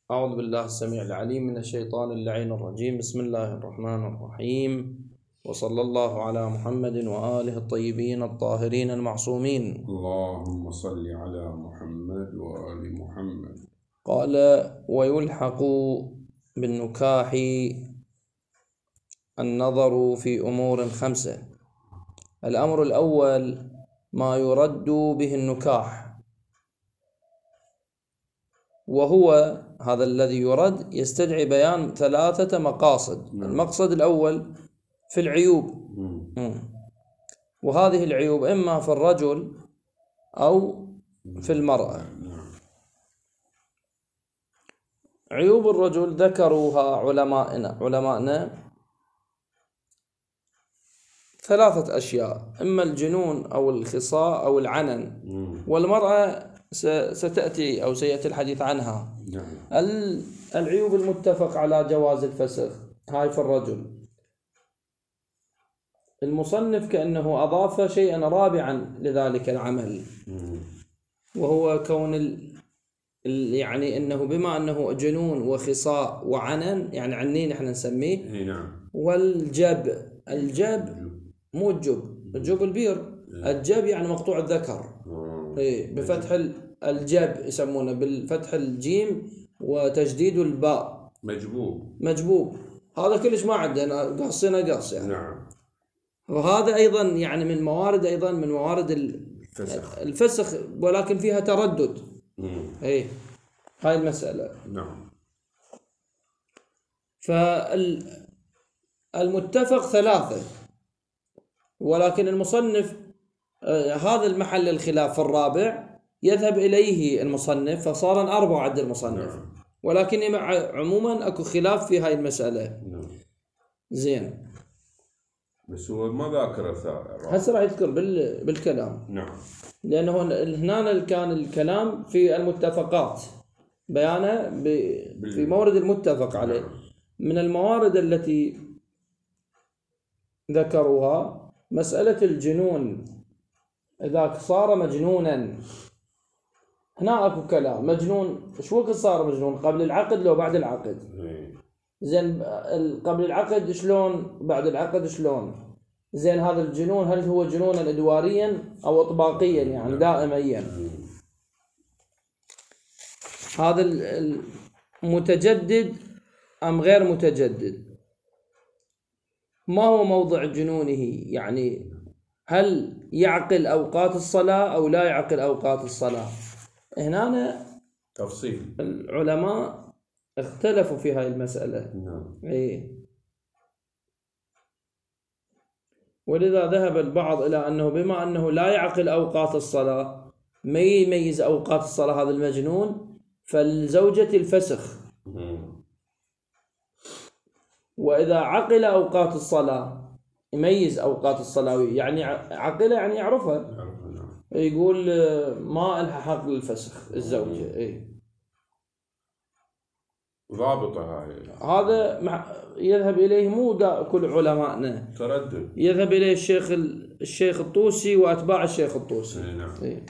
أعوذ بالله السميع العليم من الشيطان اللعين الرجيم. بسم الله الرحمن الرحيم، وصلى الله على محمد وآله الطيبين الطاهرين المعصومين. اللهم صل على محمد وآل محمد. قال: ويلحق بالنكاح النظر في أمور 5. الأمر الأول ما يرد به النكاح، وهو هذا الذي يرد يستدعي بيان 3 مقاصد. المقصد الأول في العيوب، وهذه العيوب إما في الرجل أو في المرأة. عيوب الرجل ذكروها علماءنا 3 أشياء: إما الجنون أو الخصاء أو العنن. والمرأة ستأتي أو سيأتي الحديث عنها. العيوب المتفق على جواز الفسخ هاي في الرجل. المصنف كأنه أضاف شيئا رابعا لذلك العمل، وهو كون يعني أنه بما أنه جنون وخصاء وعنن، يعني عنين احنا نسميه. والجب، الجب مو الجب البير، الجب يعني مقطوع الذكر. بفتح الجب يسمونه، بالفتح الجيم وتجديد الباء مجبوب. هذا كلش ما عندنا، قصنا قص يعني. وهذا أيضا يعني من موارد الفسخ، ولكن فيها تردد. هاي المسألة. فالمتفق 3، ولكن المصنف هذا المحل الخلاف الرابع يذهب إليه المصنف، فصار 4 عند المصنف. ولكن عموما أكو خلاف في هاي المسألة. زين، بس هو ما ذاكر الثالث، هسه راح يذكر بالكلام. لأنه هنا كان الكلام في المتفقات، بيانه في مورد المتفق عليه. من الموارد التي ذكروها مسألة الجنون. إذا صار مجنونا، هنا أكو كلام. مجنون شو وقت صار مجنون؟ قبل العقد لو بعد العقد؟ زين، قبل العقد شلون؟ بعد العقد شلون؟ زين، هذا الجنون هل هو جنونا إدواريا أو إطباقيا، يعني دائميا؟ هذا متجدد أم غير متجدد؟ ما هو موضع جنونه؟ يعني هل يعقل أوقات الصلاة أو لا يعقل أوقات الصلاة؟ هنا تفصيل العلماء اختلفوا في هاي المسألة. ولذا ذهب البعض إلى أنه بما أنه لا يعقل أوقات الصلاة، ما يميز أوقات الصلاة هذا المجنون، فالزوجة الفسخ. وإذا عقل أوقات الصلاة، يميز أوقات الصلاة، يعني عقل يعني يعرفها، يقول ما لها حق للفسخ الزوجة. ضابطة هاي. هذا يذهب إليه مو كل علمائنا، تردد يذهب إليه الشيخ الطوسي وأتباع الشيخ الطوسي.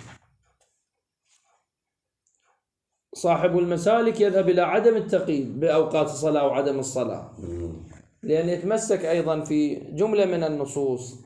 صاحب المسالك يذهب إلى عدم التقييد بأوقات الصلاة وعدم الصلاة، لأن يتمسك أيضا في جملة من النصوص.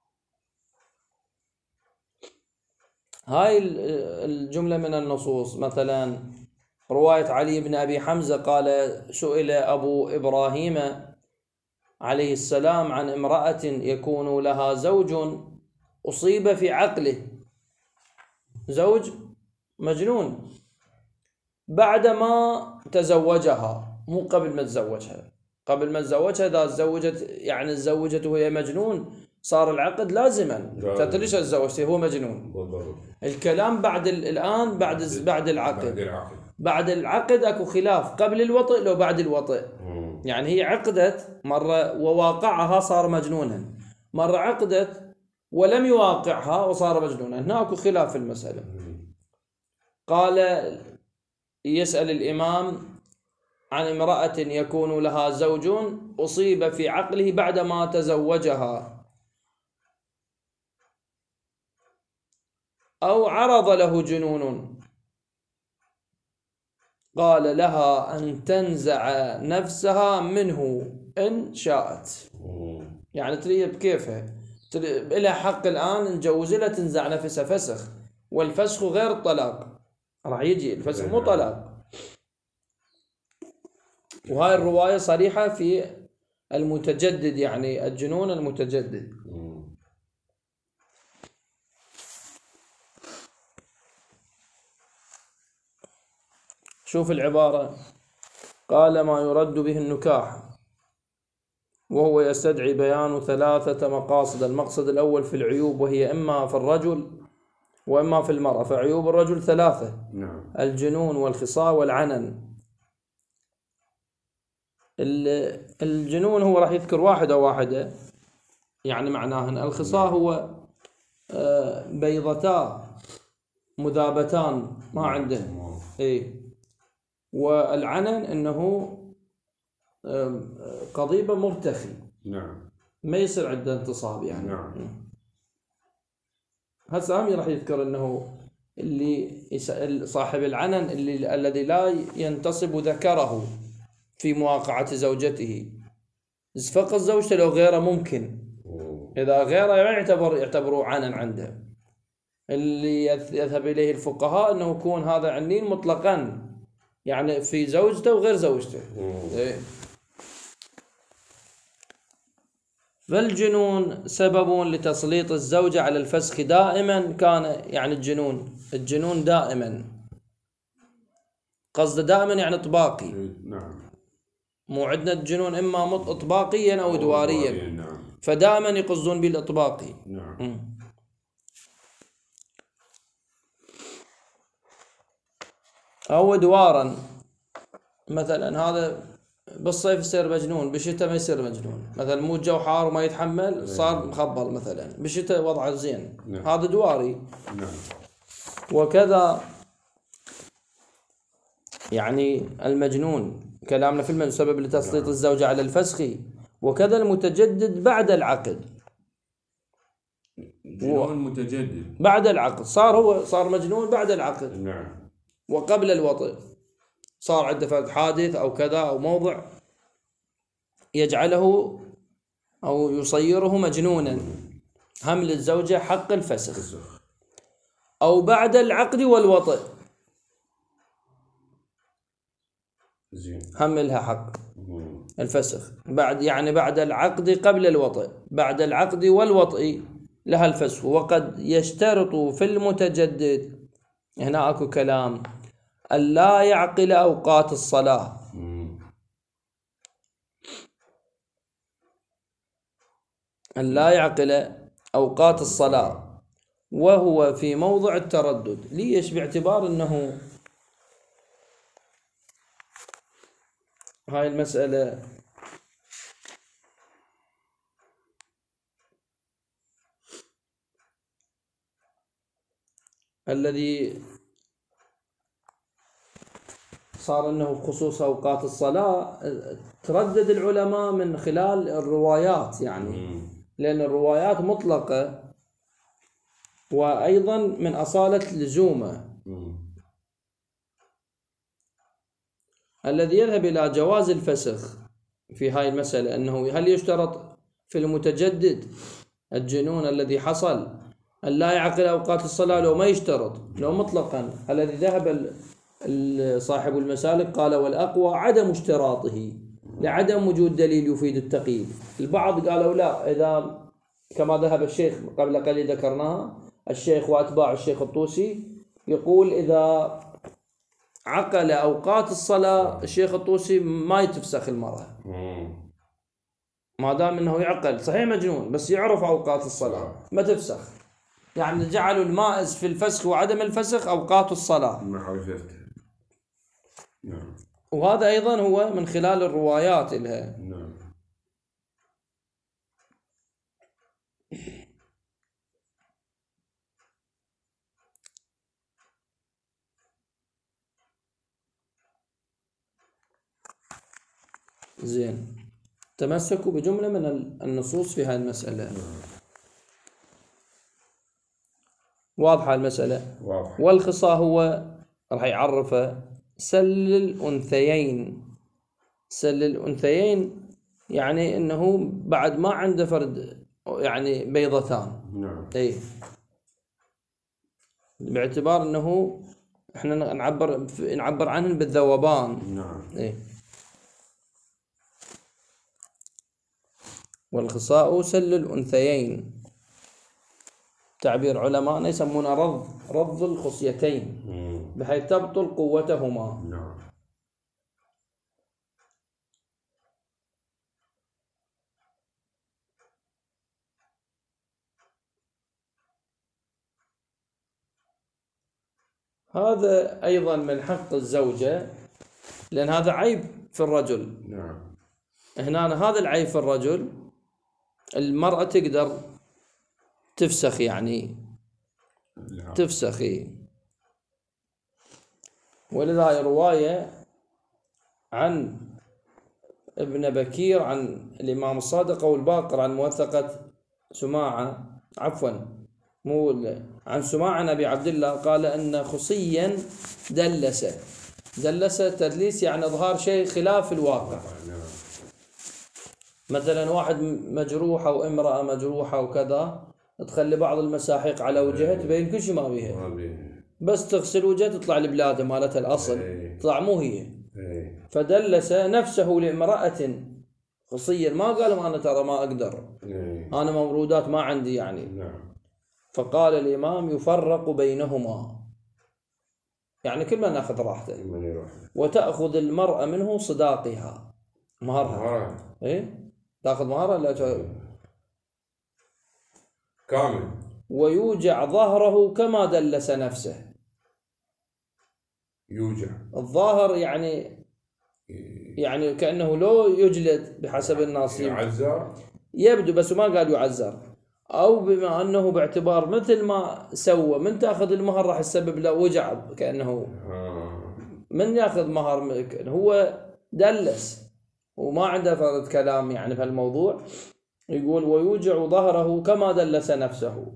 هاي الجملة من النصوص مثلا رواية علي بن أبي حمزة قال: سئل أبو إبراهيم عليه السلام عن امرأة يكون لها زوج أصيب في عقله، زوج مجنون، بعدما تزوجها، مو قبل ما تزوجها. قبل ما تزوجها إذا تزوجت وهي مجنون، صار العقد لازما. انت ليش تزوجتي هو مجنون؟ الكلام بعد الآن بعد العقد. بعد العقد اكو خلاف، قبل الوطئ لو بعد الوطئ. يعني هي عقدت مرة وواقعها صار مجنونا، مرة عقدت ولم يواقعها وصار مجنونا. هنا اكو خلاف في المسألة. قال: يسأل الإمام عن امرأة يكون لها زوج أصيب في عقله بعدما تزوجها، أو عرض له جنون. قال لها أن تنزع نفسها منه إن شاءت. يعني تريد بكيفها، إلها حق الآن نجوز لها تنزع نفسها فسخ، والفسخ غير الطلاق، راح يجي الفسخ مو طلاق. وهاي الرواية صريحة في المتجدد، يعني الجنون المتجدد. شوف العبارة، قال ما يرد به النكاح، وهو يستدعي بيان 3 مقاصد. المقصد الأول في العيوب، وهي إما في الرجل وإما في المرأة. فعيوب الرجل 3: الجنون والخصاء والعنن. الجنون هو راح يذكر واحدة، يعني معناه أن الخصاء هو بيضتا مذابتان ما عنده والعنن انه قضيبه مرتخي، ما يصير عنده انتصاب يعني. هسه هم راح يذكر انه اللي صاحب العنن الذي لا ينتصب ذكره في مواقعة زوجته، فقط زوجته لو غيره ممكن، إذا غيره يعتبروا عنن عنده. اللي يذهب إليه الفقهاء أنه يكون هذا عنين مطلقا، يعني في زوجته وغير زوجته. فالجنون سبب لتسليط الزوجة على الفسخ دائما كان، يعني الجنون دائما، قصد دائما يعني إطباقي. مو عندنا الجنون إما إطباقيا أو دواريا، فدائما يقصدون بالإطباقي. أو دوارا، مثلا هذا بالصيف يصير مجنون، بالشتاء ما يصير مجنون. مثلا مو الجو حار وما يتحمل صار مخبل، مثلا بالشتاء وضعه زين، هذا دواري. وكذا يعني المجنون كلامنا في المجنون سبب لتسليط الزوجة على الفسخ. وكذا المتجدد بعد العقد، جنون متجدد بعد العقد، صار مجنون بعد العقد. وقبل الوطئ صار عنده حادث أو كذا أو موضع يجعله أو يصيره مجنونا، هم للزوجة حق الفسخ. أو بعد العقد والوطئ هم لها حق الفسخ، بعد العقد قبل الوطئ، بعد العقد والوطئ لها الفسخ. وقد يشترط في المتجدد، هنا أكو كلام، ألا يعقل أوقات الصلاة. ألا يعقل أوقات الصلاة وهو في موضع التردد. ليش؟ باعتبار أنه هاي المسألة الذي صار أنه بخصوص أوقات الصلاة تردد العلماء من خلال الروايات، يعني لأن الروايات مطلقة وأيضا من أصالة لزومه. الذي يذهب إلى جواز الفسخ في هاي المسألة أنه هل يشترط في المتجدد الجنون الذي حصل أن لا يعقل أوقات الصلاة، لو ما يشترط، لو مطلقا. الذي ذهب صاحب المسالك قال والأقوى عدم اشتراطه لعدم وجود دليل يفيد التقييد. البعض قالوا لا، إذا كما ذهب الشيخ قبل قليل ذكرناها، الشيخ وأتباع الشيخ الطوسي يقول إذا عقل أوقات الصلاة الشيخ الطوسي ما يتفسخ المرأة ما دام أنه يعقل، صحيح مجنون بس يعرف أوقات الصلاة ما تفسخ. يعني جعلوا المائز في الفسخ وعدم الفسخ أوقات الصلاة. وهذا أيضا هو من خلال الروايات لها. زين، تمسكوا بجملة من النصوص في هذه المسألة. واضحة المسألة؟ واضح. والخصاء هو راح يعرفه سل الأنثيين. سل الأنثيين يعني أنه بعد ما عنده فرد يعني بيضتان. نعم. أي باعتبار أنه إحنا نعبر عنهم بالذوبان. نعم. أي. والخصاء سل الأنثيين تعبير علماء يسمونه رض الخصيتين بحيث تبطل قوتهما. نعم. هذا أيضا من حق الزوجة لأن هذا عيب في الرجل. نعم. هنا هذا العيب في الرجل المرأة تقدر تفسخ يعني نعم. تفسخ. ولذا رواية عن ابن بكير عن الإمام الصادق أو الباقر عن موثقة سماعة عن سماعة أبي عبد الله قال أن خصيا دلس تدليس يعني إظهار شيء خلاف الواقع. مثلا واحد مجروح أو امرأة مجروحة وكذا تخلي بعض المساحيق على وجهها تبين كل شيء ما بيها بس تغسل وجهها تطلع البلادة مالتها الأصل تطلع مو هي. فدلس نفسه لامرأة خصيا ما قال أنا ترى ما أقدر أنا مورودات ما عندي يعني. فقال الإمام يفرق بينهما يعني كل ما ناخذ راحته وتأخذ المرأة منه صداقها مهرها. إيه تأخذ مهرها لا كامل ويوجع ظهره كما دلس نفسه. يوجع الظاهر يعني كأنه لو يجلد بحسب الناس يعزر يبدو بس ما قال يعزر أو بما أنه باعتبار مثل ما سوى من تأخذ المهر راح يسبب له وجع كأنه من يأخذ مهر هو دلس وما عنده فرد كلام يعني في الموضوع. يقول ويوجع ظهره كما دلس نفسه.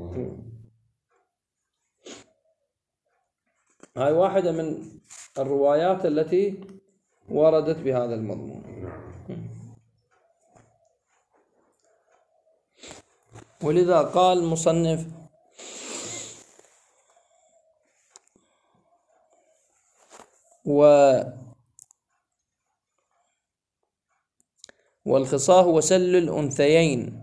هاي واحدة من الروايات التي وردت بهذا المضمون. ولذا قال المصنف والخصاء هو سل الأنثيين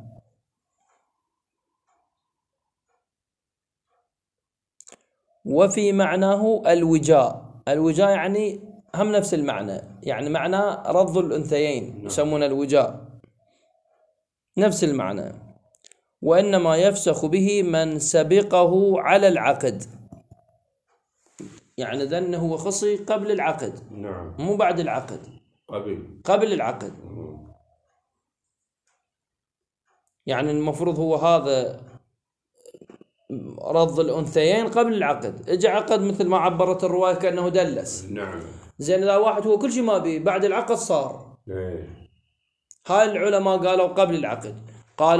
وفي معناه الوجاء يعني هم نفس المعنى يعني معنى رض الأنثيين يسمون الوجاء نفس المعنى. وإنما يفسخ به من سبقه على العقد يعني ذنه هو خصي قبل العقد. نعم. مو بعد العقد قبل العقد. يعني المفروض هو هذا رض الأنثيين قبل العقد اجى عقد مثل ما عبرت الرواية كأنه دلس. نعم. زين إذا واحد هو كل شيء ما بيه بعد العقد صار. هاي العلماء قالوا قبل العقد. قال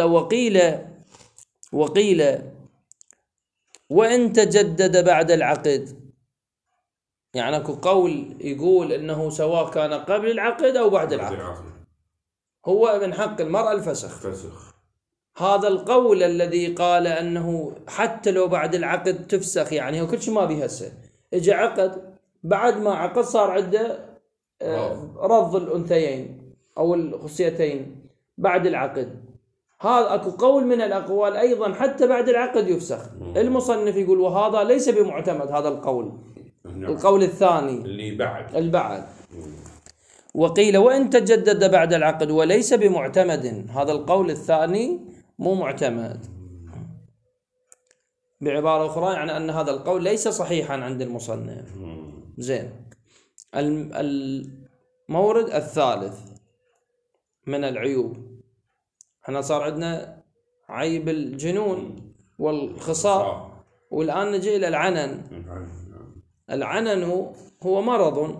وقيل وإن تجدد بعد العقد يعني اكو قول يقول انه سواء كان قبل العقد او بعد العقد هو من حق المرأة الفسخ. هذا القول الذي قال انه حتى لو بعد العقد تفسخ يعني هو كل شيء ما بيه هسه اجى عقد بعد ما عقد صار عنده رض الأنثيين او الخصيتين بعد العقد. هذا اكو قول من الاقوال ايضا حتى بعد العقد يفسخ. المصنف يقول وهذا ليس بمعتمد هذا القول. القول الثاني اللي بعد وقيل وإن تجدد بعد العقد وليس بمعتمد هذا القول الثاني مو معتمد. بعبارة أخرى يعني أن هذا القول ليس صحيحا عند المصنف. زين المورد الثالث من العيوب احنا صار عندنا عيب الجنون والخصاء والآن نجي إلى العنن. العنن هو مرض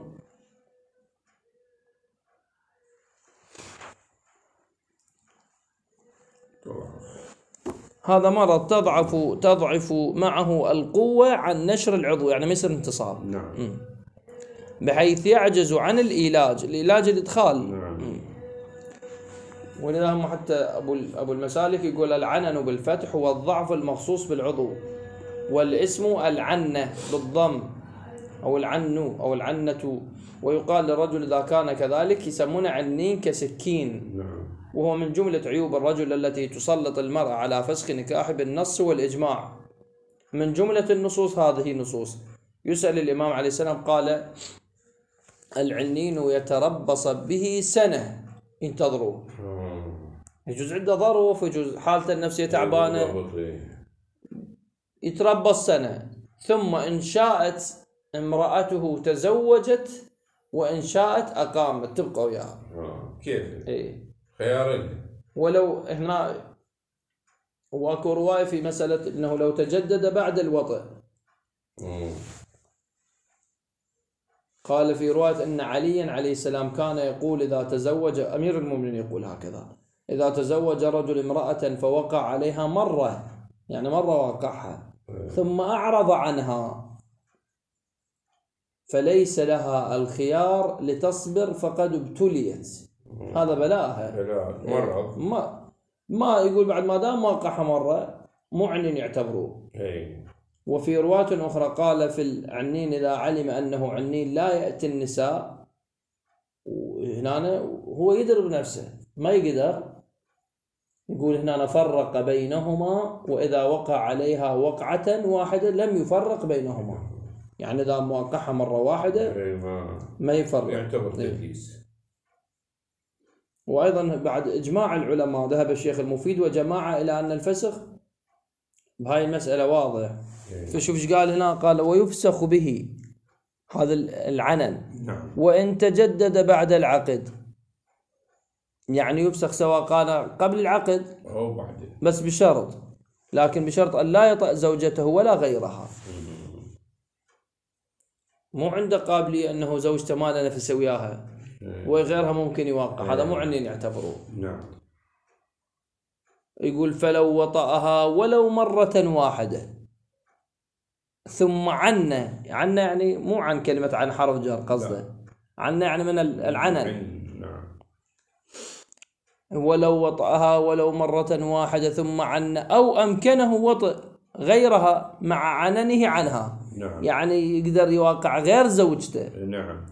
هذا مرض تضعف معه القوة عن نشر العضو يعني ما يصير انتصاب. بحيث يعجز عن العلاج الإدخال. نعم. ولذا هم حتى أبو المسالك يقول العنن بالفتح هو الضعف المخصوص بالعضو، والاسم العنة بالضم أو العن أو العنة، ويقال للرجل إذا كان كذلك يسمونه عنين كسكين. نعم. وهو من جملة عيوب الرجل التي تسلط المرأة على فسخ نكاح بالنص والإجماع. من جملة النصوص هذه نصوص. يسأل الإمام عليه السلام قال العنين يتربص به سنة انتظروا. يجوز عنده ظروف، يجوز حالته النفسية تعبانة، يتربص سنة، ثم إن شاءت امرأته تزوجت وإن شاءت أقامت، تبقى وياها. كيف؟ إيه. خيارين. ولو هنا واكو رواية في مسألة أنه لو تجدد بعد الوطئ. قال في رواية أن عليا عليه السلام كان يقول إذا تزوج، أمير المؤمنين يقول هكذا، إذا تزوج رجل امرأة فوقع عليها مرة، يعني مرة وقعها ثم أعرض عنها فليس لها الخيار لتصبر فقد ابتليت. هذا بلاءها. مرض. ما يقول بعد ما دام وقعها مرة معنن يعتبروه. وفي رواية أخرى قال في العنين إذا علم أنه عنين لا يأتي النساء، وهنا هو يدرب نفسه ما يقدر، يقول هنا فرق بينهما، وإذا وقع عليها وقعة واحدة لم يفرق بينهما، يعني إذا موقعها مرة واحدة ما يفرق، يعتبر تدليس. وأيضا بعد إجماع العلماء ذهب الشيخ المفيد وجماعة إلى أن الفسخ بهاي المسألة واضح. فشوف ايش قال هنا، قال ويفسخ به هذا العنن. نعم. وإن تجدد بعد العقد، يعني يفسخ سواء كان قبل العقد أو بعد، بس بشرط، لكن بشرط أن لا يطأ زوجته ولا غيرها. مو عنده قابلية أنه زوجته ما له نفس وياها وغيرها ممكن يوقع، هذا مو عنين يعتبروه. نعم. يقول فلو وطأها ولو مرة واحدة ثم عنه يعني مو عن كلمة عن حرف جر قصده، عنه يعني من العنن. نعم. ولو وطأها ولو مرة واحدة ثم عنه أو أمكنه وطئ غيرها مع عننه عنها. نعم. يعني يقدر يواقع غير زوجته. نعم.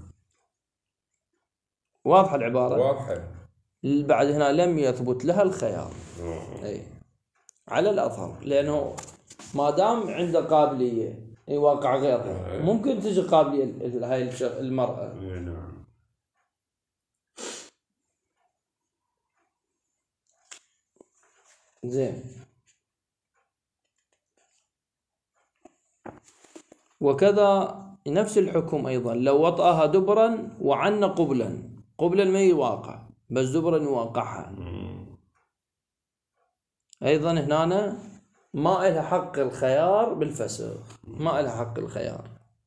واضحة العبارة؟ واضحة. بعد هنا لم يثبت لها الخيار. أي. على الأظهر، لأنه ما دام عنده قابلية يواقع غيرها، ممكن تجي قابلية هاي المرأة. نعم. زين. وكذا نفس الحكم أيضا لو وطأها دبرا وعن قبلا ما يواقع بس دبرا يواقعها، أيضا هنا ما إلها حق الخيار بالفسخ، ما إلها حق الخيار.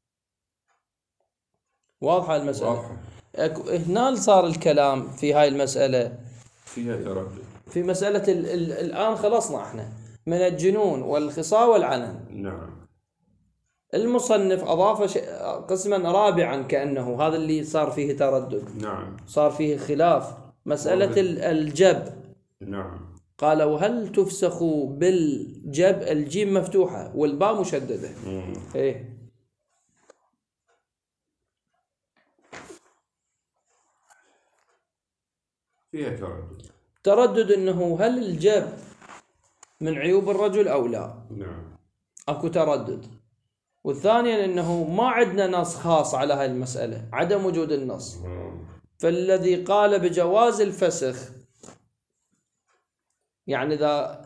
واضحة المسألة؟ واضحة. هنا صار الكلام في هاي المسألة فيها تردد. في مسألة الآن خلصنا احنا من الجنون والخصاء والعنن. نعم. المصنف أضاف قسما رابعا كأنه هذا اللي صار فيه تردد. نعم. صار فيه خلاف مسألة الجب. نعم. قال وهل تفسخ بالجب، الجيم مفتوحة والباء مشددة. إيه. فيها تردد إنه هل الجب من عيوب الرجل أو لا. نعم. أكو تردد. والثانيا إنه ما عندنا نص خاص على هاي المسألة، عدم وجود النص. فالذي قال بجواز الفسخ يعني إذا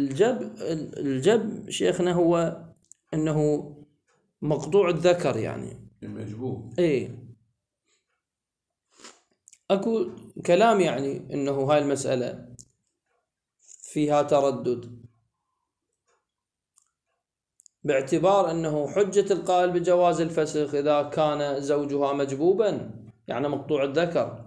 الجب شيخنا هو إنه مقطوع الذكر، يعني مجبوب. إيه. أكو كلام يعني إنه هاي المسألة فيها تردد باعتبار أنه حجة القائل بجواز الفسخ إذا كان زوجها مجبوبا يعني مقطوع الذكر.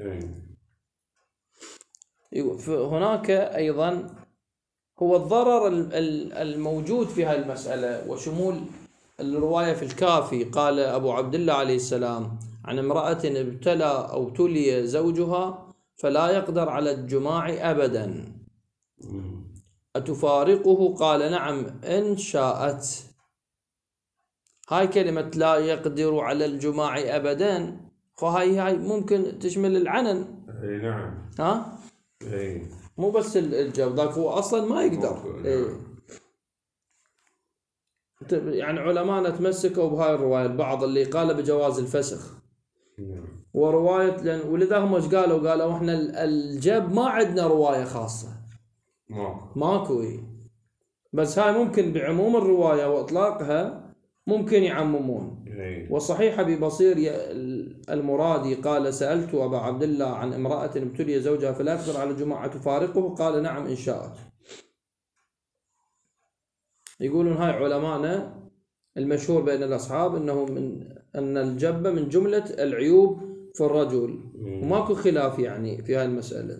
هناك أيضا هو الضرر الموجود في هذه المسألة وشمول الرواية في الكافي. قال أبو عبد الله عليه السلام عن امرأة ابتلى أو تلي زوجها فلا يقدر على الجماع أبدا أتفارقه؟ قال نعم إن شاءت. هاي كلمة لا يقدر على الجماع أبدا، فهاي ممكن تشمل العنن. اي نعم. ها؟ اي مو بس الجو، ذاك هو أصلا ما يقدر. يعني علماء تمسكوا بهاي الرواية، البعض اللي قال بجواز الفسخ ورواية ولذا هم ايش قالوا احنا الجب ما عندنا رواية خاصة، ماكو. بس هاي ممكن بعموم الرواية وإطلاقها ممكن يعممون. والصحيح أبي بصير المرادي قال سألت أبا عبد الله عن امرأة ابتلي زوجها فلا يقدر على الجماعة تفارقه؟ قال نعم إن شاءت. يقولون هاي علماءنا المشهور بين الأصحاب أن الجبة من جملة العيوب في الرجل، وماكو خلاف يعني في هاي المسألة.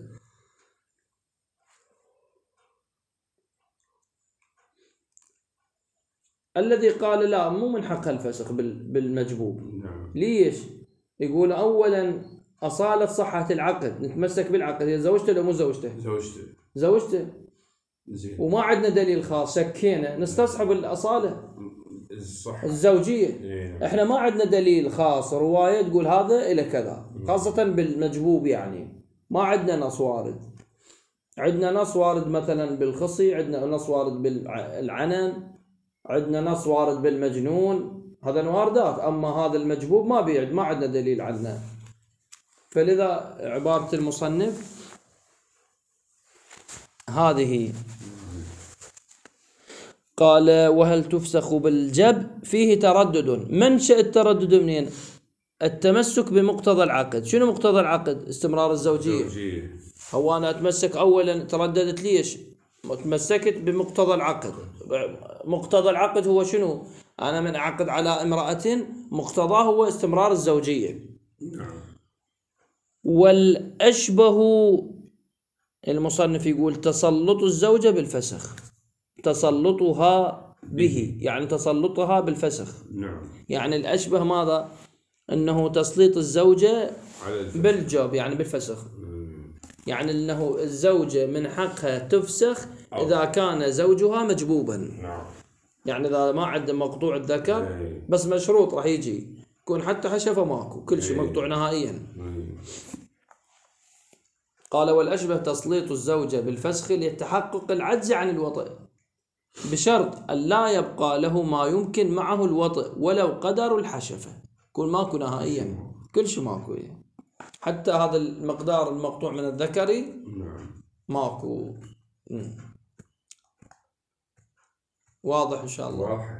الذي قال لا مو من حقها الفسخ بالمجبوب. ليش؟ يقول أولا أصالة صحة العقد، نتمسك بالعقد. هي زوجته ولا مو زوجته؟ زوجته. وما عندنا دليل خاص، شكينا نستصحب الأصالة الزوجية. احنا ما عندنا دليل خاص رواية تقول هذا إلى كذا، خاصة بالمجبوب. يعني ما عندنا نص وارد. عندنا نص وارد مثلا بالخصي، عندنا نص وارد بالعنان، عندنا نص وارد بالمجنون، هذا واردات. أما هذا المجبوب ما عندنا دليل عنه. فلذا عبارة المصنف هذه. قال وهل تفسخ بالجب؟ فيه تردد. منشأ التردد منين؟ التمسك بمقتضى العقد. شنو مقتضى العقد؟ استمرار الزوجية. هو أنا أتمسك أولا، ترددت ليش؟ تمسكت بمقتضى العقد. مقتضى العقد هو شنو؟ أنا من أعقد على امرأة مقتضاه هو استمرار الزوجية. والأشبه المصنف يقول تسلط الزوجة بالفسخ، تسلطها به، يعني تسلطها بالفسخ. يعني الأشبه ماذا؟ أنه تسليط الزوجة بالجوب، يعني بالفسخ. يعني أنه الزوجة من حقها تفسخ إذا كان زوجها مجبوبا. يعني إذا ما عنده مقطوع الذكر بس مشروط راح يجي يكون حتى حشفة ماكو، كل شيء مقطوع نهائيا. قال والأشبه تسليط الزوجة بالفسخ ليتحقق العجز عن الوطئ، بشرط أن لا يبقى له ما يمكن معه الوطئ ولو قدر الحشفة. يكون ماكو نهائيا، كل شيء ماكو. حتى هذا المقدار المقطوع من الذكري ماكو. واضح إن شاء الله. واضح.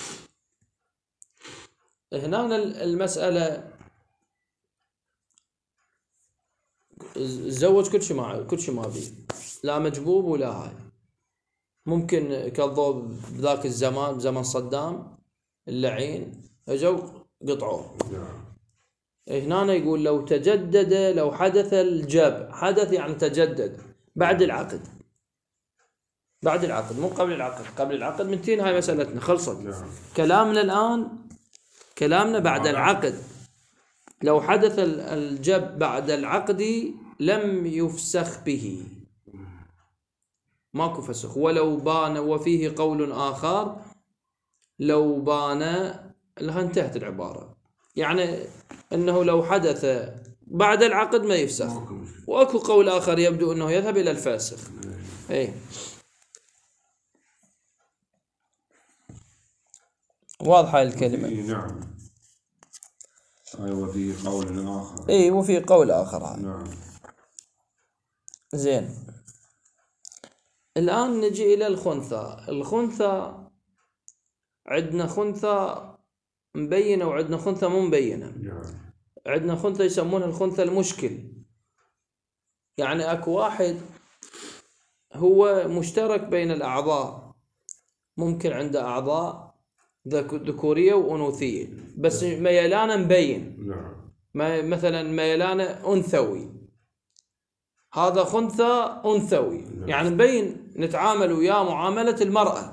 هنا المسألة تزوج كل شيء ما بيه، لا مجبوب ولا هاي. ممكن كالضوء بذاك الزمان، بزمن صدام اللعين، اجوا قطعوه. هنا يقول لو تجدد، لو حدث الجب، حدث يعني تجدد بعد العقد. بعد العقد مو قبل العقد. قبل العقد منتين هاي مسألتنا خلصت. كلامنا الآن كلامنا بعد العقد. لو حدث الجب بعد العقد لم يفسخ به، ماكو فسخ. ولو بان، وفيه قول آخر لو بان، لها انتهت العبارة. يعني أنه لو حدث بعد العقد ما يفسخ. وأكو قول آخر يبدو أنه يذهب إلى الفاسخ. أي واضحة الكلمة. نعم. وفي قول آخر. اي وفي قول آخر. نعم. زين. الآن نجي إلى الخنثى. الخنثى عندنا خنثى مبينة وعندنا خنثى مو مبينة. عندنا خنثى يسمونها الخنثى المشكل. يعني أكو واحد هو مشترك بين الأعضاء، ممكن عنده أعضاء ذكورية وأنوثية بس ميلانه مبين. مثلا ميلانه أنثوي، هذا خنثى أنثوي يعني مبين، نتعامل وياه معاملة المرأة.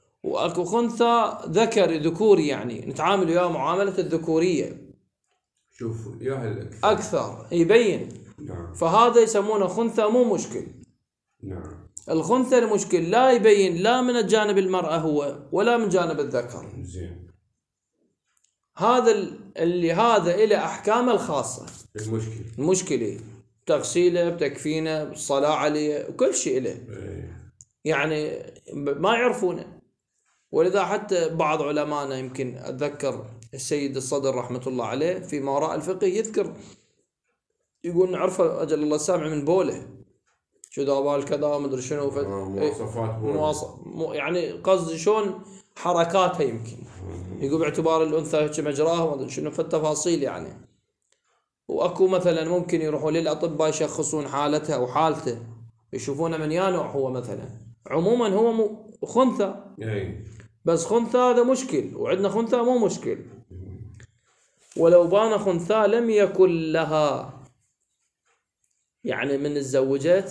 وأكو خنثى ذكوري يعني نتعامل وياه معاملة الذكورية. شوف ياهل أكثر يبين. نعم. فهذا يسمونه خنثى مو مشكل. نعم. الخنثى المشكل لا يبين لا من الجانب المرأة هو ولا من جانب الذكر. زين. هذا هذا إلى أحكامه الخاصة. المشكلة تغسيله، بتكفينه، بالصلاة عليه، وكل شيء له. يعني ما يعرفونه. ولذا حتى بعض علمائنا، يمكن أتذكر السيد الصدر رحمة الله عليه في ما وراء الفقه يذكر، يقول نعرف أجل الله السامع من بوله شو ذا كذا مدري شنو مواصفات بوله. يعني قصدي شلون حركاتها، يمكن يقول باعتبار الأنثى مجراها ومدري شنو في التفاصيل يعني. واكو مثلا ممكن يروحوا للاطباء يشخصون حالتها او حالته، يشوفونه من يا نوع هو مثلا. عموما هو خنثى، بس خنثى هذا مشكل، وعندنا خنثى مو مشكل. ولو بان خنثى لم يكن لها يعني من الزوجات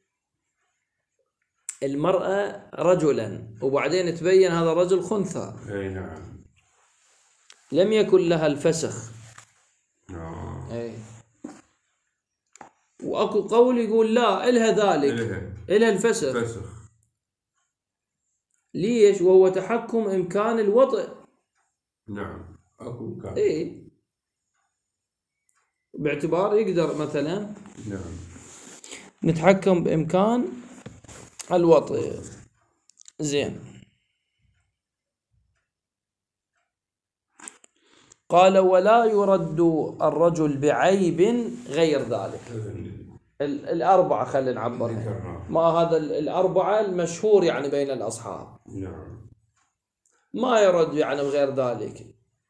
المرأة رجلا وبعدين تبين هذا الرجل خنثى، نعم، لم يكن لها الفسخ. اي. واكو قول يقول لا إلها ذلك، إلها الفسخ. ليش؟ وهو تحكم إمكان الوطئ. نعم، اكو إمكان. اي، باعتبار يقدر مثلا نعم نتحكم بإمكان الوطئ. زين. قال ولا يرد الرجل بعيب غير ذلك. الأربعة خلينا نعبرها، ما هذا الأربعة المشهور يعني بين الأصحاب. نعم. ما يرد يعني بغير ذلك.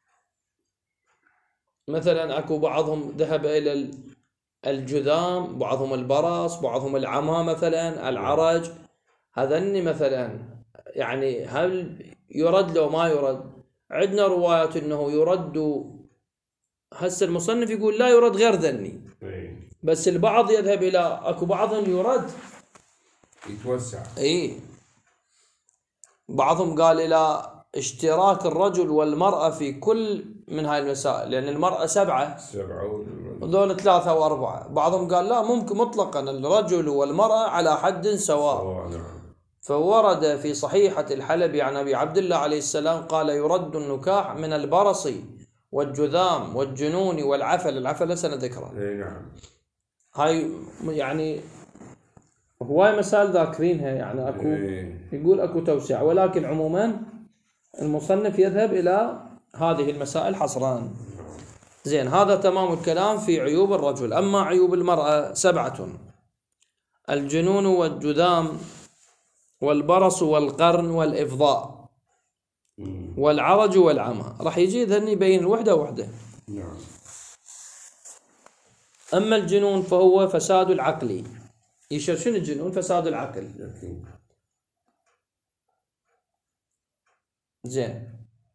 مثلا أكو بعضهم ذهب إلى الجذام، بعضهم البرص، بعضهم العمى مثلا، العرج. هذني مثلا يعني هل يرد لو ما يرد؟ عندنا روايات انه يرد. هسه المصنف يقول لا يرد غير ذني، بس البعض يذهب الى اكو بعضهم يرد يتوسع. اي، بعضهم قال الى اشتراك الرجل والمرأة في كل من هاي المسائل، لان المرأة سبعة وذول 3 أو 4. بعضهم قال لا، ممكن مطلقا الرجل والمرأة على حد سواء. فورد في صحيحة الحلبي عن أبي عبد الله عليه السلام قال يرد النكاح من البرص والجذام والجنون والعفل. العفل سنذكره. نعم. هاي يعني هواي مسائل ذاكرينها يعني. أكو يقول أكو توسع، ولكن عموما المصنف يذهب إلى هذه المسائل حصرا. زين، هذا تمام الكلام في عيوب الرجل. أما عيوب المرأة 7: الجنون والجذام والبرص والقرن والإفضاء والعرج والعمى. راح يجي ذني يبين وحدة. نعم. أما الجنون فهو فساد العقل. يشير شنو الجنون؟ فساد العقل. زين.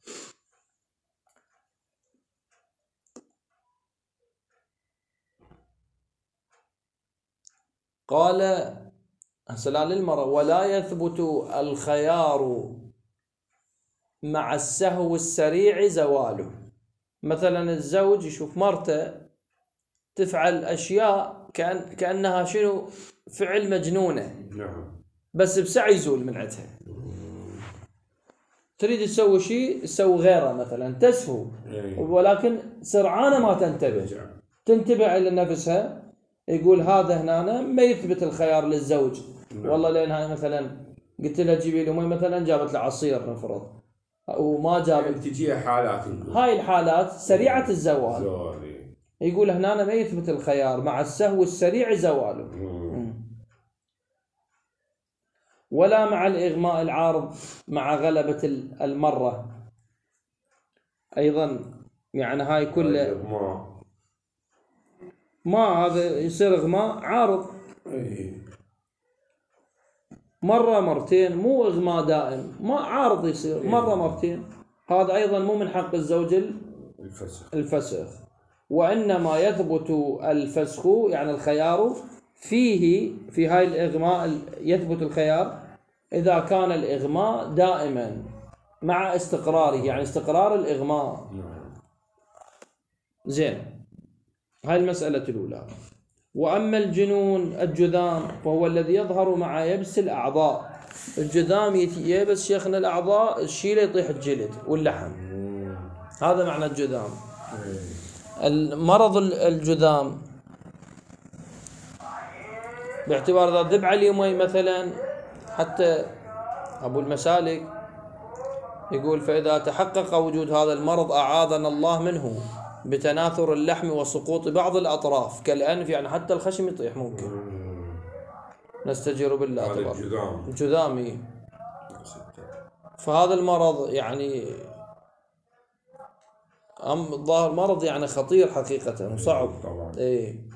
قال سلال المرأة ولا يثبت الخيار مع السهو السريع زواله. مثلا الزوج يشوف مرته تفعل أشياء كأنها شنو فعل مجنونة، بس بسعي يزول من عندها. تريد تسوي شيء تسوي غيره، مثلا تسهو، ولكن سرعانة ما تنتبه إلى نفسها. يقول هذا هنا ما يثبت الخيار للزوج. والله لأن هاي مثلا قلت لها جيبي لي مي، مثلا جابت له عصير نفرض وما جابت. تجي حالات، هاي الحالات سريعة الزوال. يقول هنا ما يثبت الخيار مع السهو السريع زواله. ولا مع الإغماء العارض مع غلبة المرة أيضا. يعني هاي كلها ما هذا يصير إغماء عارض مرة مرتين، مو إغماء دائم. ما عارض يصير مرة مرتين. هذا أيضا مو من حق الزوج الفسخ. وإنما يثبت الفسخ يعني الخيار فيه، في هاي الإغماء يثبت الخيار إذا كان الإغماء دائما مع استقراره، يعني استقرار الإغماء. زين. هاي المسألة الأولى. وأما الجنون الجذام فهو الذي يظهر مع يبس الأعضاء. الجذام يبس شيخنا الأعضاء، الشيء يطيح الجلد واللحم، هذا معنى الجذام. المرض الجذام باعتبار إذا ذب عليه مي مثلا، حتى أبو المسالك يقول فإذا تحقق وجود هذا المرض أعاذنا الله منه بتناثر اللحم وسقوط بعض الأطراف كالأنف، يعني حتى الخشم يطيح ممكن، نستجير بالله تبارك. الجذامي. فهذا المرض يعني ظاهر مرض يعني خطير حقيقة وصعب. إيه.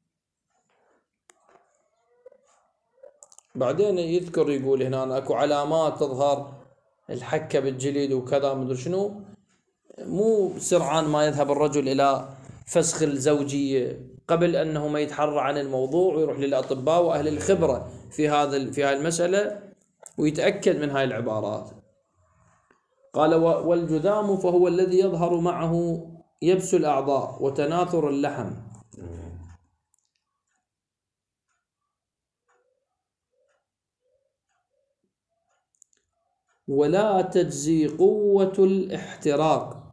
بعدين يذكر يقول هنا اكو علامات تظهر، الحكة بالجلد وكذا مدري شنو، مو سرعان ما يذهب الرجل الى فسخ الزوجية قبل انه ما يتحرى عن الموضوع ويروح للاطباء واهل الخبرة في هاي المسألة ويتأكد من هاي العبارات. قال والجذام فهو الذي يظهر معه يبس الأعضاء وتناثر اللحم. ولا تجزي قوة الاحتراق.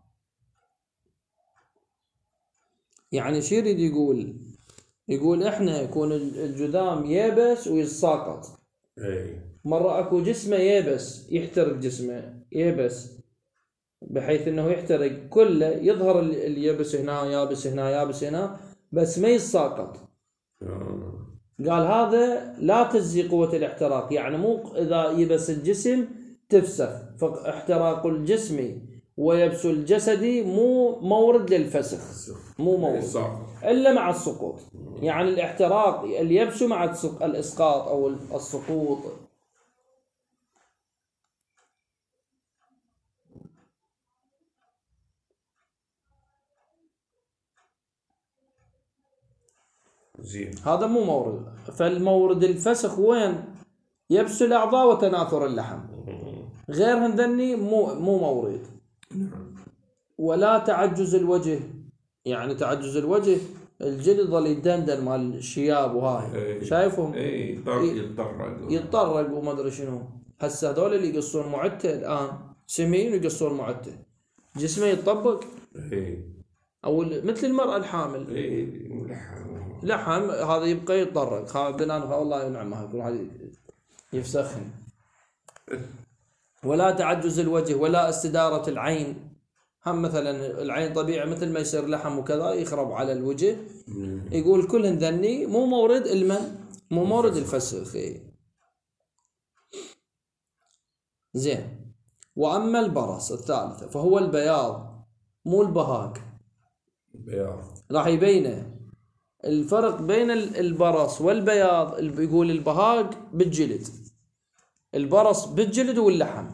يعني شو يريد يقول احنا يكون الجذام يابس ويتساقط. مرة اكو جسمه يابس يحترق، جسمه يابس بحيث انه يحترق كله، يظهر اليابس هنا يابس هنا يابس هنا بس ما يتساقط. قال هذا لا تجزي قوة الاحتراق، يعني مو اذا يبس الجسم تفسخ، فاحتراق الجسم ويبس الجسد مو مورد للفسخ، مو مورد إلا مع السقوط. يعني الاحتراق اليبس مع الإسقاط أو السقوط. زين. هذا مو مورد. فالمورد الفسخ وين؟ يبس الأعضاء وتناثر اللحم، غيرهن ذني مو مورد. ولا تعجز الوجه، يعني تعجز الوجه الجلد ظل يدندن مال الشياب وهاي شايفهم يتطرق وما ادري شنو. هسه هذول اللي يقصون معته الان سمين ويقصون معته، جسمه يتطبق او مثل المرأة الحامل لحم هذا يبقى يتطرق. هذا بنان والله نعمه يكون هذا يفسخن. ولا تعجز الوجه ولا استدارة العين، هم مثلا العين طبيعي مثل ما يصير لحم وكذا يخرب على الوجه. يقول كلهن ذني مو مورد المن، مو مورد الفسخ. زين. وأما البرص الثالثة فهو البياض مو البهاق. راح يبينه الفرق بين البرص والبياض. يقول البهاق بالجلد، البرص بالجلد واللحم.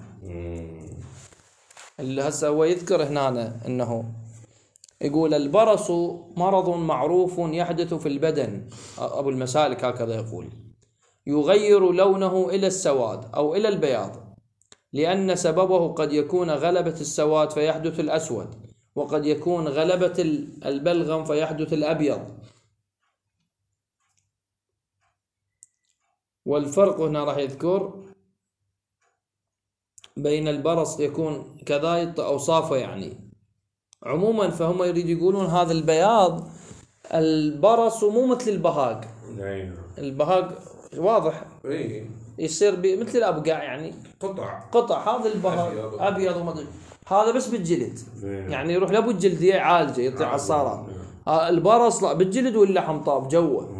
اللي هسه هو يذكر هنا انه يقول البرص مرض معروف يحدث في البدن، ابو المسالك هكذا يقول، يغير لونه الى السواد او الى البياض، لان سببه قد يكون غلبة السواد فيحدث الاسود، وقد يكون غلبة البلغم فيحدث الابيض. والفرق هنا راح يذكر بين البرص يكون كذا أوصافه. يعني عموما فهم يريد يقولون هذا البياض البرص مو مثل البهاق. البهاق واضح يصير مثل الأبقع، يعني قطع. هذا البهاق أبيض وما هذا بس بالجلد، يعني يروح لابو الجلد يعالجه يطيع عصارات. البرص لا بالجلد واللحم طاب جوه.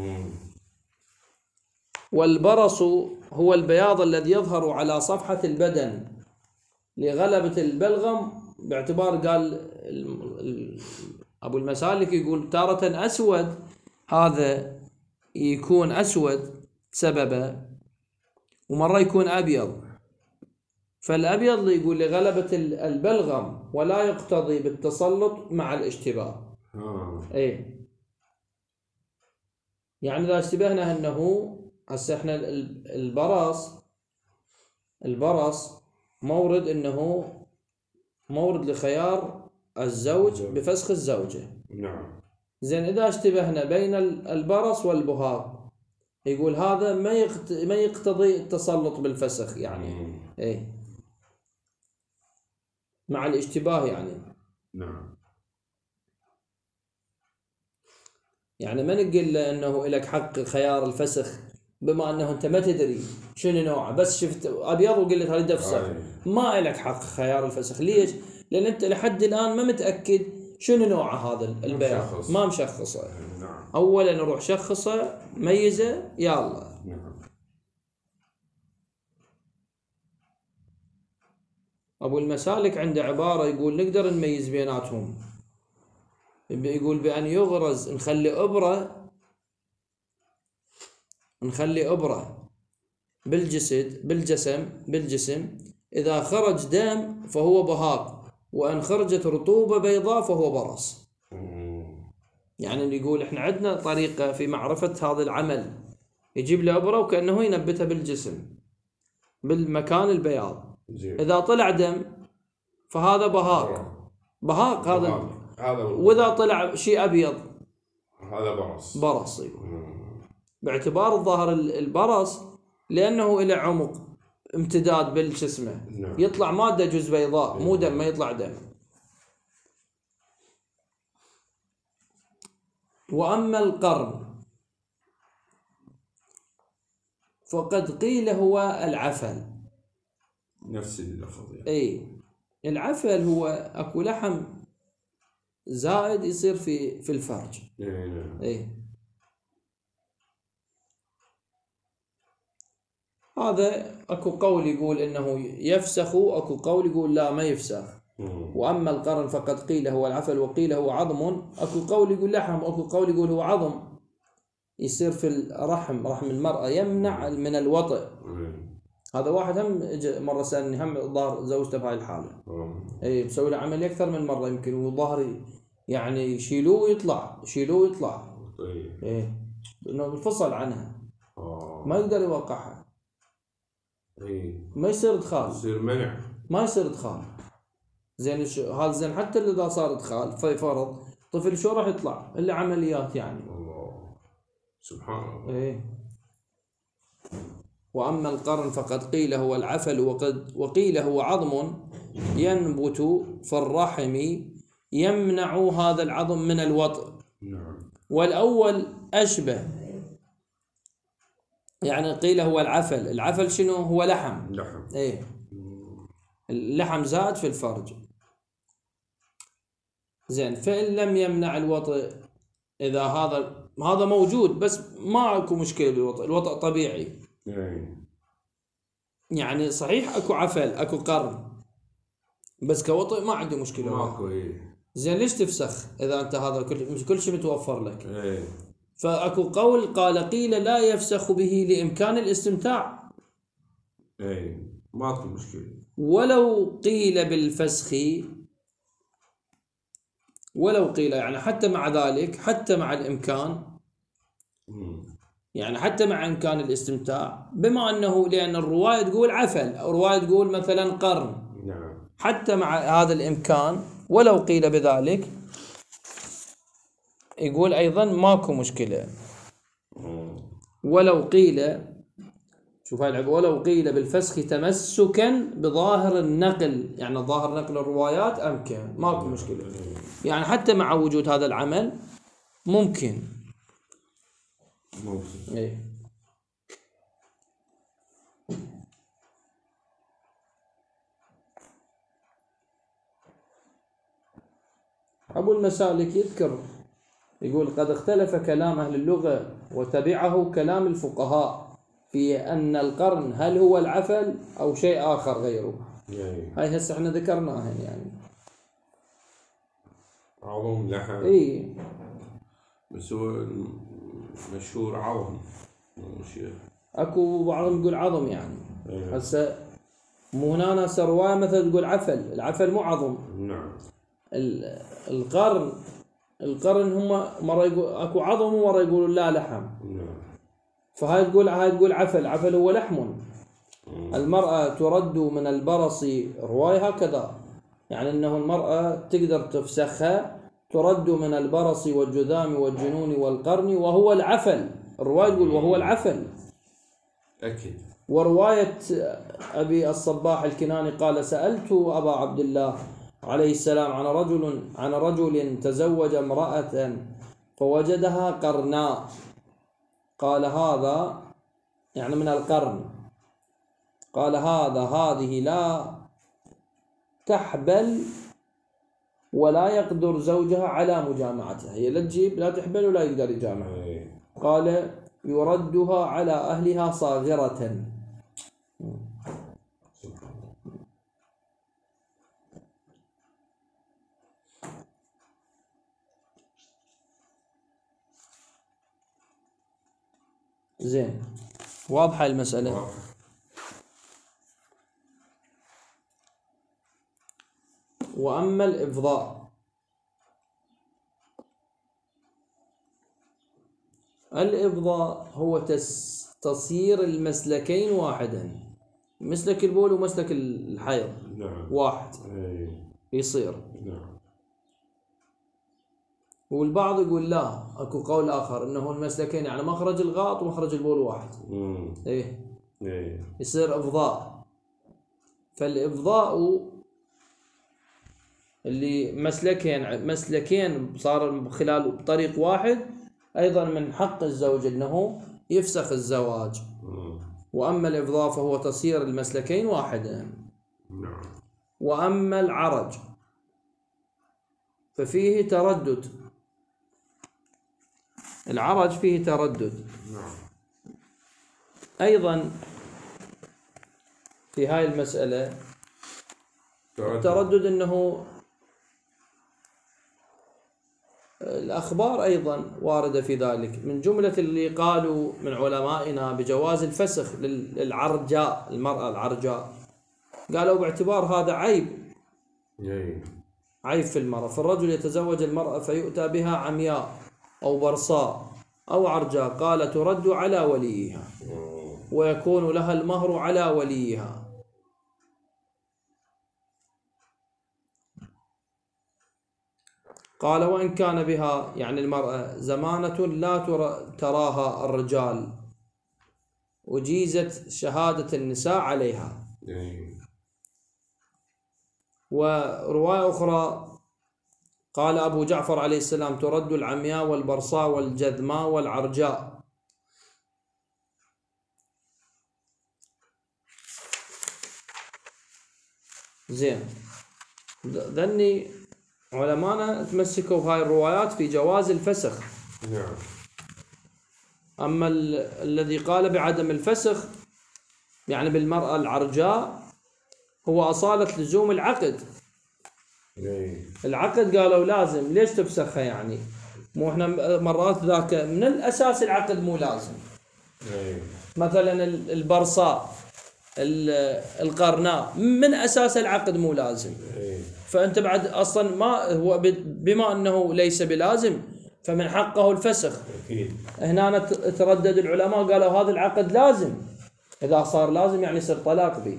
والبرص هو البياض الذي يظهر على صفحة البدن لغلبة البلغم، باعتبار قال أبو المسالك يقول تارة أسود، هذا يكون أسود سببه، ومرة يكون أبيض. فالأبيض يقول لغلبة البلغم ولا يقتضي بالتسلط مع الاشتباه. يعني إذا اشتبهنا أنه هسه احنا البرص مورد انه مورد لخيار الزوج بفسخ الزوجة. نعم. زين إذا اشتبهنا بين البرص والبهاق يقول هذا ما يقتضي التسلط بالفسخ يعني. إيه مع الاشتباه يعني. نعم. يعني ما نقول له انه لك حق خيار الفسخ بما انه انت ما تدري شنو نوعه، بس شفت ابيض وقلت هذا فسخ، ما لك حق خيار الفسخ. ليش؟ لان انت لحد الان ما متاكد شنو نوع هذا البياض، ما مشخصه. نعم. اولا نروح شخصه ميزه يلا. نعم. ابو المسالك عنده عباره يقول نقدر نميز بيناتهم، يقول بأن يغرز نخلي إبرة بالجسم إذا خرج دم فهو بهاق، وأن خرجت رطوبة بيضاء فهو برص. يعني اللي يقول إحنا عندنا طريقة في معرفة هذا العمل، يجيب له إبرة وكأنه ينبتها بالجسم بالمكان البياض، إذا طلع دم فهذا بهاق هذا، وإذا طلع شيء أبيض هذا برص. باعتبار الظاهر البرص لأنه إلى عمق امتداد بالجسمه، يطلع مادة جزء بيضاء مو دم، ما يطلع دم. وأما القرن فقد قيل هو العفل. نفس اللفظ يعني. أي العفل هو أكو لحم زائد يصير في الفرج. إيه هذا اكو قول يقول انه يفسخ، اكو قول يقول لا ما يفسخ. واما القرن فقد قيل هو العفل وقيل هو عظم، اكو قول يقول لحم، اكو قول يقول هو عظم يصير في الرحم، رحم المرأة، يمنع من الوطئ. هذا واحد هم مرة سألني، هم ظهر زوجته بهاي الحالة. اي مسوي له عملية اكثر من مرة يمكن، وظهري يعني يشيلوه يطلع ايه انه انفصل عنها ما يقدر يوقعها. ما يصير ادخال، يصير منع، ما يصير ادخال. زين هذا زين حتى اذا صار ادخال في فرض طفل شو راح يطلع الا عمليات يعني. الله سبحان الله. ايه واما القرن فقد قيل هو العفل وقيل هو عظم ينبت في الرحم يمنع هذا العظم من الوطء. نعم. والاول اشبه، يعني قيل هو العفل شنو هو؟ لحم. ايه اللحم زاد في الفرج. زين فإن لم يمنع الوطء، إذا هذا موجود بس ما اكو مشكلة بالوطء، الوطء طبيعي. يعني صحيح اكو عفل اكو قرن بس كوطء ما عنده مشكلة. ماكو. زين ليش تفسخ إذا أنت هذا كل شيء متوفر لك؟ فأكو قول قال قيل لا يفسخ به لإمكان الاستمتاع. ماكو مشكلة. ولو قيل بالفسخ، ولو قيل يعني حتى مع ذلك، حتى مع الإمكان، يعني حتى مع إمكان الاستمتاع، بما أنه لأن الرواية تقول عفل أو رواية تقول مثلا قرن. نعم. حتى مع هذا الإمكان ولو قيل بذلك يقول أيضا ماكو مشكلة. ولو قيل، شوف هاي العبارة، ولو قيل بالفسخ تمسكا بظاهر النقل، يعني ظاهر نقل الروايات أمكن، ماكو مشكلة. يعني حتى مع وجود هذا العمل ممكن. إيه. أبو المسالك يذكر يقول قد اختلف كلام أهل اللغة وتبعه كلام الفقهاء في أن القرن هل هو العفل أو شيء آخر غيره. هاي هسه احنا ذكرناها يعني. عظم لحم. اي بس هو مشهور عظم. اكو بعضهم يقول عظم يعني. هسه مو هنا هسه رواية مثلا تقول عفل، العفل مو عظم. نعم. القرن هم مرة يقول اكو عظم ومرة يقولوا لا لحم. نعم. فهاي تقول عفل هو لحم. المرأة ترد من البرص، رواية هكذا، يعني انه المرأة تقدر تفسخها ترد من البرص والجذام والجنون والقرن وهو العفل. الرواية تقول وهو العفل. أكيد. ورواية أبي الصباح الكناني قال سألت أبا عبد الله عليه السلام عن رجل تزوج امرأة فوجدها قرناء، قال هذا يعني من القرن، قال هذه لا تحبل ولا يقدر زوجها على مجامعتها، هي لا تجيب لا تحبل ولا يقدر يجامعها. قال يردها على أهلها صاغرة. زين، واضحة المسألة. وأما الإفضاء، الإفضاء هو تصير المسلكين واحدا، مسلك البول ومسلك الحيض واحد يصير. والبعض يقول لا، اكو قول اخر انه المسلكين يعني مخرج الغائط ومخرج البول واحد. يصير افضاء. فالافضاء اللي مسلكين صار خلال طريق واحد، ايضا من حق الزوج انه يفسخ الزواج. واما الافضاء فهو تصير المسلكين واحدا. واما العرج ففيه تردد، العرج فيه تردد أيضا في هاي المسألة. التردد أنه الأخبار أيضا واردة في ذلك، من جملة اللي قالوا من علمائنا بجواز الفسخ للعرجاء، المرأة العرجاء، قالوا باعتبار هذا عيب في المرأة، فالرجل يتزوج المرأة فيؤتى بها عمياء أو برصاء أو عرجاء، قال ترد على وليها ويكون لها المهر على وليها. قال وإن كان بها يعني المرأة زمانة لا تراها الرجال وجيزت شهادة النساء عليها. ورواية أخرى قال أبو جعفر عليه السلام ترد العمياء والبرصاء والجذماء والعرجاء. زين، ذني علمانا تمسكوا بهاي الروايات في جواز الفسخ. أما الذي قال بعدم الفسخ يعني بالمرأة العرجاء هو أصالة لزوم العقد. العقد قالوا لازم، ليش تفسخها يعني؟ مو احنا مرات ذاك من الأساس العقد مو لازم. مثلا البرصاء القرناء من أساس العقد مو لازم. فأنت بعد أصلا ما هو بما أنه ليس بلازم فمن حقه الفسخ. هنا تردد العلماء قالوا هذا العقد لازم، إذا صار لازم يعني يصير طلاق به.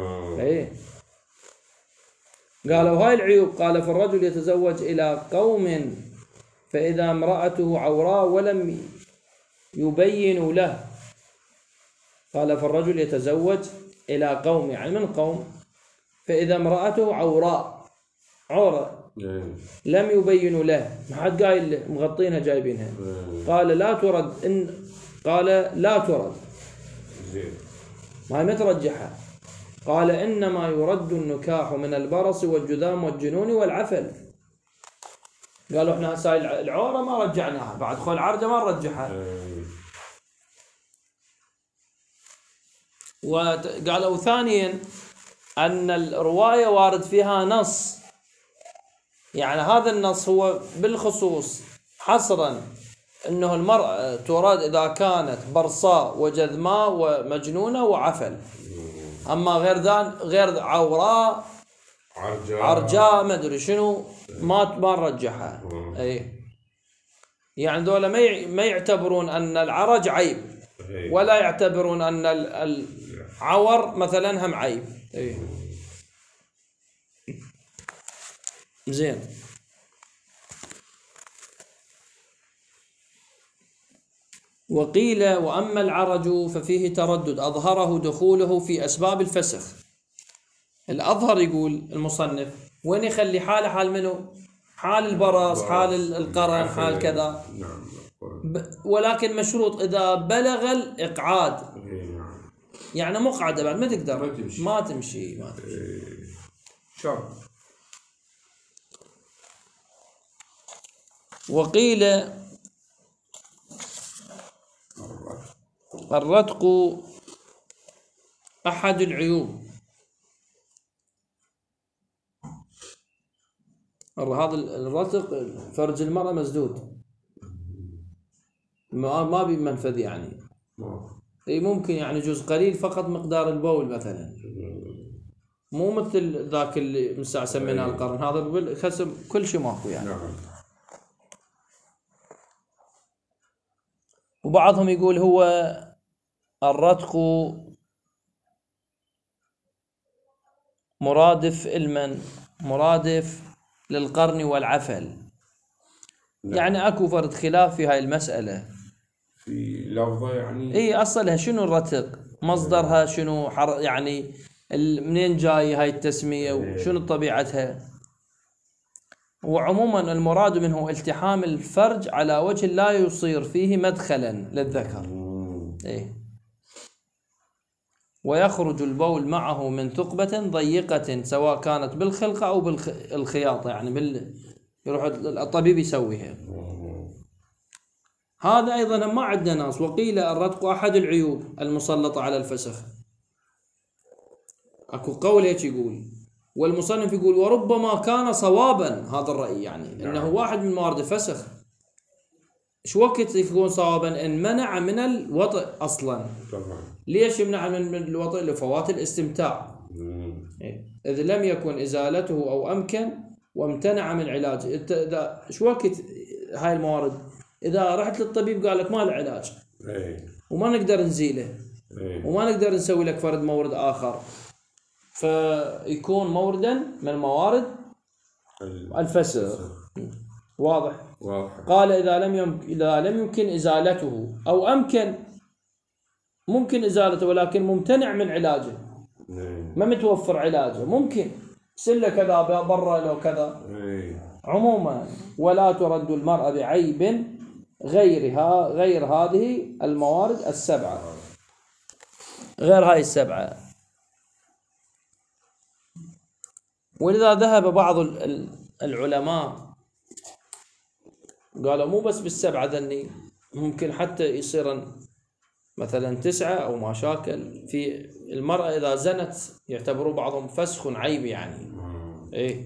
قالوا هاي العيوب. قال فالرجل يتزوج إلى قوم فإذا امرأته عوراء ولم يبين له. قال فالرجل يتزوج إلى قوم يعني من قوم فإذا امرأته عوراء عورة لم يبين له، ما حد قايل مغطينها جايبينها. قال لا ترد، قال لا ترد، ما مترجحة. قال إنما يرد النكاح من البرص والجذام والجنون والعفل. قالوا احنا هسه العورة ما رجعناها، بعد خل عرجة ما نرجحها. وقالوا ثانيا أن الرواية وارد فيها نص، يعني هذا النص هو بالخصوص حصرا أنه المرأة تراد إذا كانت برصاء وجذماء ومجنونة وعفل. أما غير عوراء عرجاء ما أدري شنو ما نرجحها. يعني دول ما يعتبرون أن العرج عيب ولا يعتبرون أن العور مثلا هم عيب. زين. وقيل وأما العرج ففيه تردد أظهره دخوله في أسباب الفسخ. الأظهر يقول المصنف وين يخلي حاله حال منه؟ حال البرص، حال القرن، حال كذا. ولكن مشروط إذا بلغ الإقعاد، يعني مقعدة بعد ما تقدر ما تمشي. شرط. وقيل الرتق أحد العيوب. هذا الرتق فرج المرأة مسدود، ما بمنفذ يعني. اي ممكن يعني جزء قليل فقط مقدار البول مثلا، مو مثل ذاك اللي من ساعة سميناه القرن، هذا بالكسب كل شيء ماكو يعني. وبعضهم يقول هو الرتق مرادف للقرن والعفل. يعني اكو فرد خلاف في هاي المسألة، في لفظة يعني. اي اصلها شنو الرتق، مصدرها شنو، يعني منين جاي هاي التسمية وشنو طبيعتها. وعموما المراد منه التحام الفرج على وجه لا يصير فيه مدخلا للذكر. إيه. ويخرج البول معه من ثقبة ضيقة سواء كانت بالخلقة أو بالخياطة، يعني يروح الطبيب يسويها. هذا أيضا ما عندنا ناس. وقيل الرتق أحد العيوب المسلطة على الفسخ. أكو قول هيك يقول، والمصنف يقول وربما كان صوابا هذا الرأي، يعني انه واحد من موارد الفسخ. شو وقت يكون صوابا؟ ان منع من الوطئ اصلا. طبعا. ليش يمنع من الوطئ؟ لفوات الاستمتاع. اذ لم يكن ازالته او امكن وامتنع من علاجه. اذا شو وقت هاي الموارد؟ اذا رحت للطبيب قال لك ما له علاج وما نقدر نزيله وما نقدر نسوي لك فرد مورد اخر، فيكون موردا من موارد الفسخ. واضح؟ قال إذا لم يمكن إزالته أو أمكن، ممكن إزالته ولكن ممتنع من علاجه، ما متوفر علاجه، ممكن سلة كذا برا لو كذا. عموما ولا ترد المرأة بعيب غير هذه الموارد السبعة، غير هاي السبعة. ولذا ذهب بعض العلماء قالوا مو بس بالسبعة ذني، ممكن حتى يصير مثلا 9 أو ما شاكل. في المرأة إذا زنت يعتبروا بعضهم فسخ عيب يعني. إيه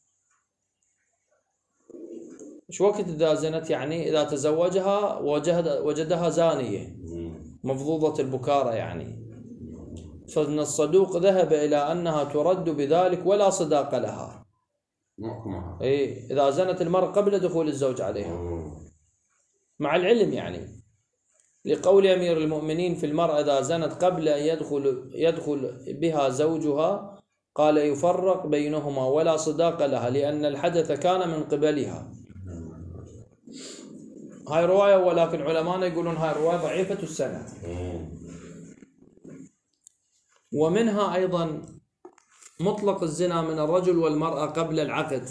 شو وقت إذا زنت؟ يعني إذا تزوجها وجدها زانية مفضوضة البكارة يعني. فإن الصدوق ذهب إلى أنها ترد بذلك ولا صداق لها. إيه إذا زنت المرأة قبل دخول الزوج عليها مع العلم يعني، لقول أمير المؤمنين في المرأة إذا زنت قبل أن يدخل بها زوجها قال يفرق بينهما ولا صداق لها لأن الحدث كان من قبلها. هاي رواية، ولكن علماء يقولون هاي رواية ضعيفة السند. ومنها أيضا مطلق الزنا من الرجل والمرأة قبل العقد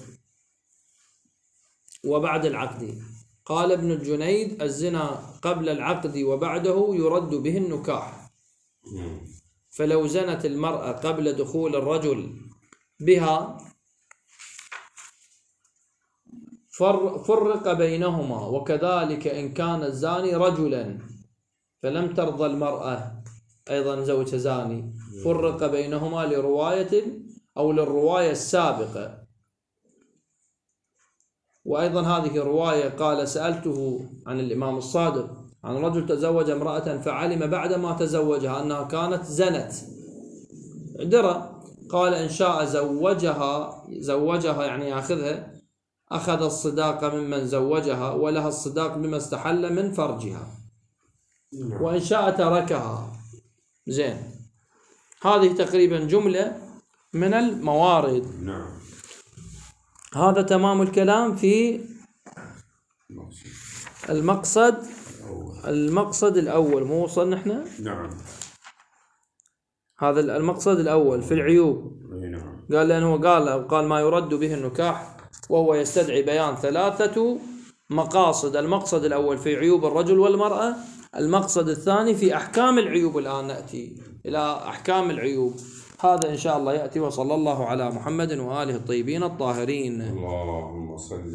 وبعد العقد. قال ابن الجنيد الزنا قبل العقد وبعده يرد به النكاح. فلو زنت المرأة قبل دخول الرجل بها فرق بينهما، وكذلك إن كان الزاني رجلا فلم ترضى المرأة أيضا زوج زاني فرق بينهما لرواية أو للرواية السابقة. وأيضا هذه رواية قال سألته عن الإمام الصادق عن رجل تزوج امرأة فعلم بعد ما تزوجها أنها كانت زنت درى، قال إن شاء زوجها يعني أخذ الصداق ممن زوجها ولها الصداق بما استحل من فرجها، وإن شاء تركها. زين، هذه تقريبا جملة من الموارد. هذا تمام الكلام في المقصد المقصد الأول مو وصلنا احنا؟ نعم. هذا المقصد الأول في العيوب. نعم. قال لأنه قال ما يرد به النكاح، وهو يستدعي بيان 3 مقاصد. المقصد الأول في عيوب الرجل والمرأة، المقصد الثاني في أحكام العيوب. الآن نأتي إلى أحكام العيوب، هذا إن شاء الله يأتي. وصلى الله على محمد وآله الطيبين الطاهرين. اللهم صل